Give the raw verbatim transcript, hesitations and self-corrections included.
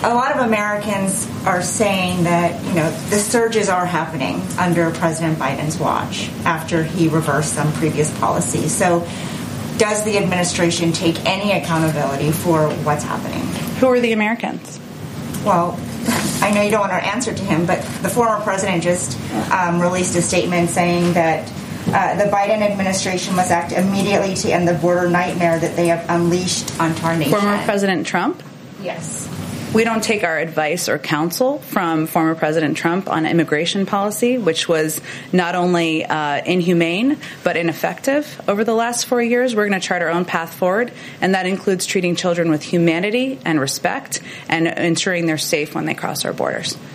a lot of Americans are saying that, you know, the surges are happening under President Biden's watch after he reversed some previous policies. So does the administration take any accountability for what's happening? Who are the Americans? Well, I know you don't want to answer to him, but the former president just um, released a statement saying that uh, the Biden administration must act immediately to end the border nightmare that they have unleashed onto our nation. Former President Trump? Yes. We don't take our advice or counsel from former President Trump on immigration policy, which was not only uh, inhumane but ineffective over the last four years. We're going to chart our own path forward, and that includes treating children with humanity and respect and ensuring they're safe when they cross our borders.